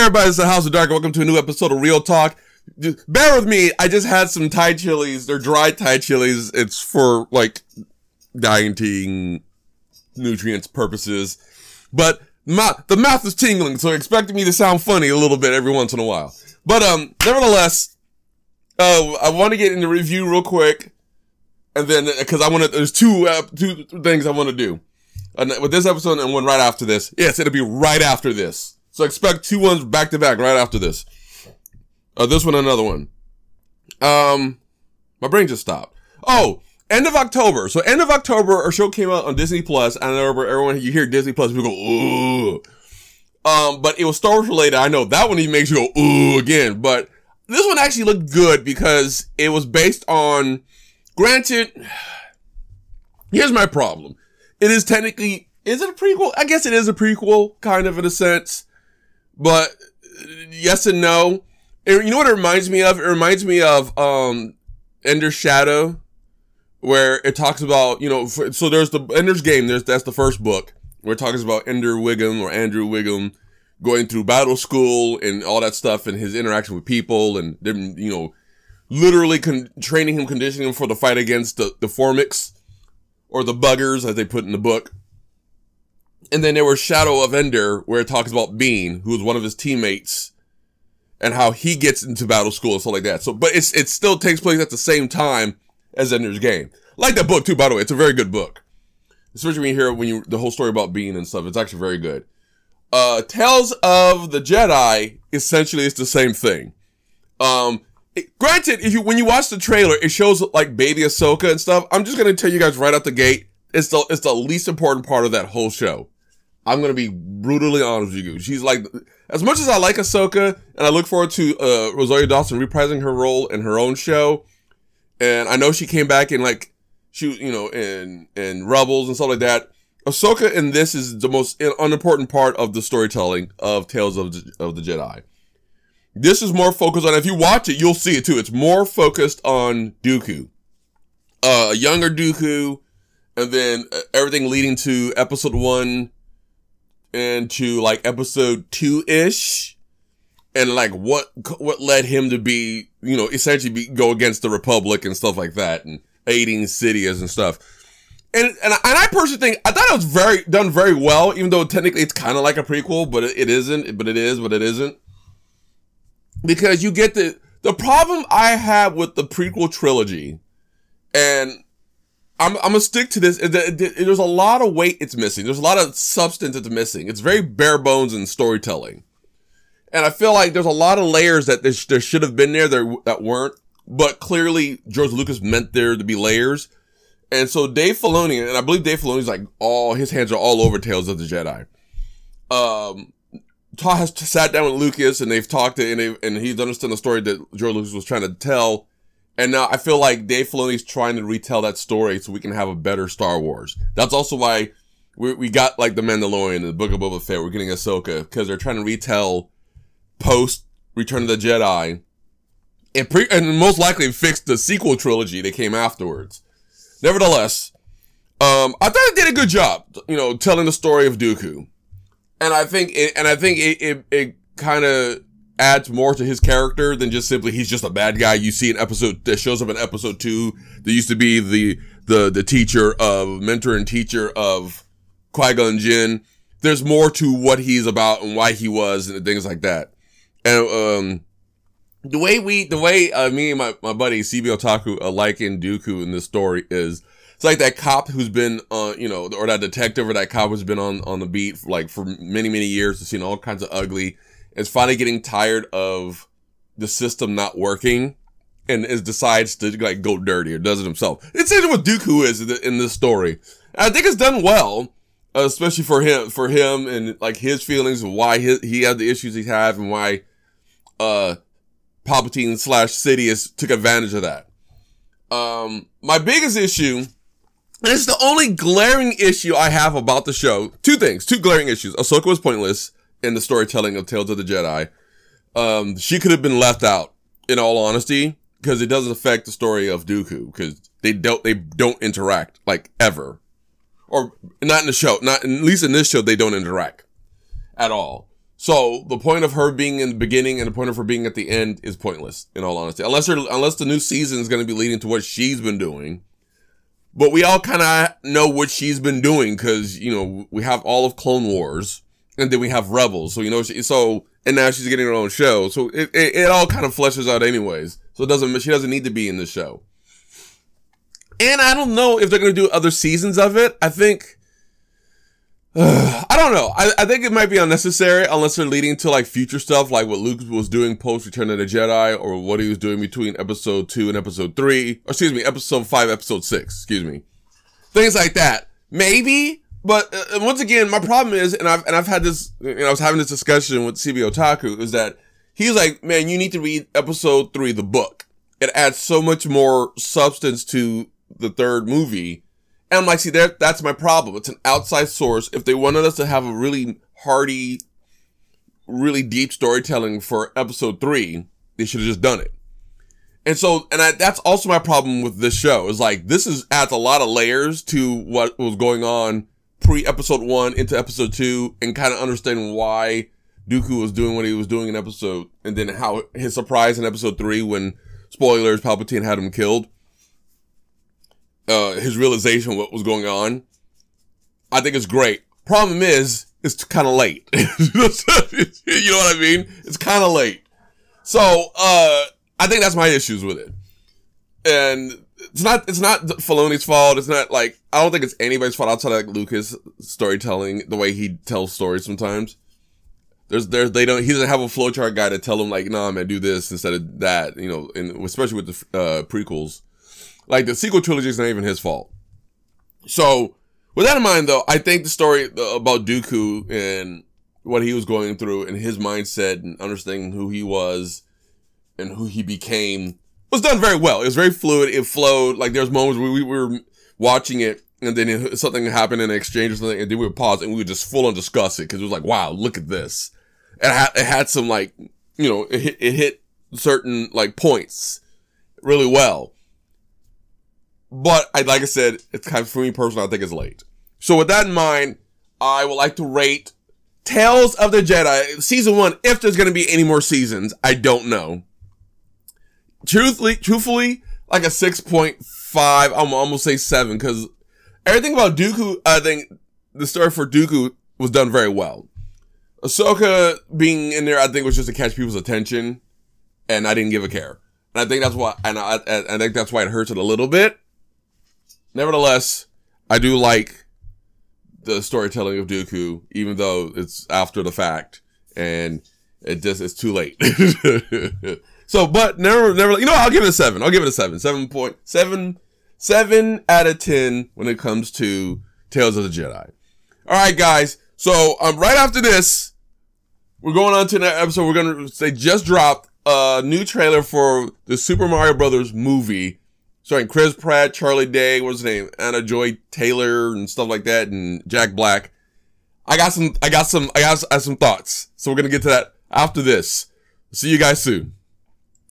everybody? It's the House of Dark. Welcome to a new episode of Real Talk. Just bear with me. I just had some Thai chilies. They're dry Thai chilies. It's for, like, dieting nutrients purposes. But the mouth is tingling, so expect me to sound funny a little bit every once in a while. But, nevertheless, I want to get into review real quick. And then, cause there's two things I want to do. With this episode and one right after this. Yes, it'll be right after this. So expect two ones back to back right after this. This one and another one. My brain just stopped. Oh, end of October. So end of October, our show came out on Disney Plus. And everyone, you hear Disney Plus, people go, ooh. But it was Star Wars related. I know that one even makes you go, ooh, again. But this one actually looked good because it was based on, granted, here's my problem. It is technically, is it a prequel? I guess it is a prequel, kind of in a sense. But yes and no. You know what it reminds me of? It reminds me of Ender's Shadow, where it talks about, so there's the Ender's Game. That's the first book where it talks about Ender Wiggum or Andrew Wiggum going through battle school and all that stuff and his interaction with people and them, literally training him, conditioning him for the fight against the Formics or the Buggers, as they put in the book. And then there was Shadow of Ender, where it talks about Bean, who was one of his teammates, and how he gets into battle school and stuff like that. So, but it still takes place at the same time as Ender's Game. Like that book too, by the way. It's a very good book. Especially when you hear the whole story about Bean and stuff. It's actually very good. Tales of the Jedi, essentially it's the same thing. Granted, when you watch the trailer, it shows like baby Ahsoka and stuff. I'm just gonna tell you guys right out the gate, it's the least important part of that whole show. I'm gonna be brutally honest with you. She's like, as much as I like Ahsoka, and I look forward to Rosario Dawson reprising her role in her own show, and I know she came back in like in Rebels and stuff like that. Ahsoka in this is the most unimportant part of the storytelling of Tales of the Jedi. This is more focused on, if you watch it, you'll see it too. It's more focused on Dooku. A younger Dooku, and then everything leading to episode 1 and to like episode 2-ish. And like what led him to be, essentially go against the Republic and stuff like that, and aiding Sidious and stuff. And I personally think, I thought it was done very well, even though technically it's kind of like a prequel, but it isn't, but it is, but it isn't. Because you get the problem I have with the prequel trilogy, and I'm gonna stick to this, is that there's a lot of weight it's missing. There's a lot of substance it's missing. It's very bare bones in storytelling. And I feel like there's a lot of layers that there should have been there that weren't, but clearly George Lucas meant there to be layers. And so Dave Filoni, and I believe Dave Filoni's like his hands are all over Tales of the Jedi. Todd has sat down with Lucas and they've talked and he's understood the story that George Lucas was trying to tell. And now I feel like Dave Filoni's trying to retell that story so we can have a better Star Wars. That's also why we got like The Mandalorian and the Book of Boba Fett. We're getting Ahsoka because they're trying to retell post Return of the Jedi and most likely fix the sequel trilogy that came afterwards. Nevertheless, I thought it did a good job, telling the story of Dooku. And I think it kind of adds more to his character than just simply he's just a bad guy you see in episode that shows up in episode 2 that used to be the mentor and teacher of Qui-Gon Jinn. There's more to what he's about and why he was and things like that. And the way me and my buddy CB Otaku liken Dooku in this story is, it's like that cop who's been, or that detective or that cop who's been on the beat for many, many years, has seen all kinds of ugly, is finally getting tired of the system not working and decides to like go dirty or does it himself. It's what Dooku is in this story. And I think it's done well, especially for him and like his feelings and why he had the issues he had and why, Palpatine / Sidious took advantage of that. My biggest issue, and it's the only glaring issue I have about the show. Two glaring issues. Ahsoka was pointless in the storytelling of Tales of the Jedi. She could have been left out, in all honesty, because it doesn't affect the story of Dooku, because they don't interact, like, ever. Or, not in the show, at least in this show, they don't interact. At all. So the point of her being in the beginning and the point of her being at the end is pointless, in all honesty. Unless the new season is going to be leading to what she's been doing. But we all kind of know what she's been doing because, you know, we have all of Clone Wars and then we have Rebels. So, you know, and now she's getting her own show. So it all kind of fleshes out anyways. So she doesn't need to be in the show. And I don't know if they're going to do other seasons of it. I think, I don't know. I think it might be unnecessary unless they're leading to like future stuff, like what Luke was doing post Return of the Jedi, or what he was doing between episode 2 and episode 3, or excuse me, episode 5, episode 6, excuse me. Things like that. Maybe, but once again, my problem is, and I've had this, you know, I was having this discussion with CB Otaku, is that he's like, man, you need to read episode 3, the book. It adds so much more substance to the third movie. And I'm like, see, that's my problem. It's an outside source. If they wanted us to have a really hearty, really deep storytelling for episode 3, they should have just done it. And so, that's also my problem with this show, is like, adds a lot of layers to what was going on pre-episode 1 into episode 2, and kind of understanding why Dooku was doing what he was doing in episode, and then how his surprise in episode 3 when, spoilers, Palpatine had him killed. His realization of what was going on. I think it's great. Problem is, it's kind of late. You know what I mean? It's kind of late. So, I think that's my issues with it. And it's not Filoni's fault. It's not like, I don't think it's anybody's fault outside of like Lucas storytelling, the way he tells stories sometimes. He doesn't have a flowchart guy to tell him like, nah, man, do this instead of that, you know, and especially with the, prequels. Like, the sequel trilogy is not even his fault. So, with that in mind, though, I think the story about Dooku and what he was going through and his mindset and understanding who he was and who he became was done very well. It was very fluid. It flowed. Like, there's moments where we were watching it and then something happened in an exchange or something, and then we would pause and we would just full on discuss it because it was like, wow, look at this. It had some, like, you know, it hit certain, like, points really well. But, like I said, it's kind of, for me personally, I think it's late. So with that in mind, I would like to rate Tales of the Jedi, season 1, if there's going to be any more seasons. I don't know. Truthfully, like a 6.5, I'm almost say 7, because everything about Dooku, I think the story for Dooku was done very well. Ahsoka being in there, I think was just to catch people's attention, and I didn't give a care. And I think that's why, I think that's why it hurts it a little bit. Nevertheless, I do like the storytelling of Dooku, even though it's after the fact, and it's too late. So, but never, you know, I'll give it a 7. I'll give it a 7. 7 out of 10 when it comes to Tales of the Jedi. Alright, guys. So, right after this, we're going on to the episode. They just dropped a new trailer for the Super Mario Brothers movie, starring Chris Pratt, Charlie Day, what's his name? Anna Joy Taylor and stuff like that, and Jack Black. I got some thoughts. So we're gonna get to that after this. See you guys soon.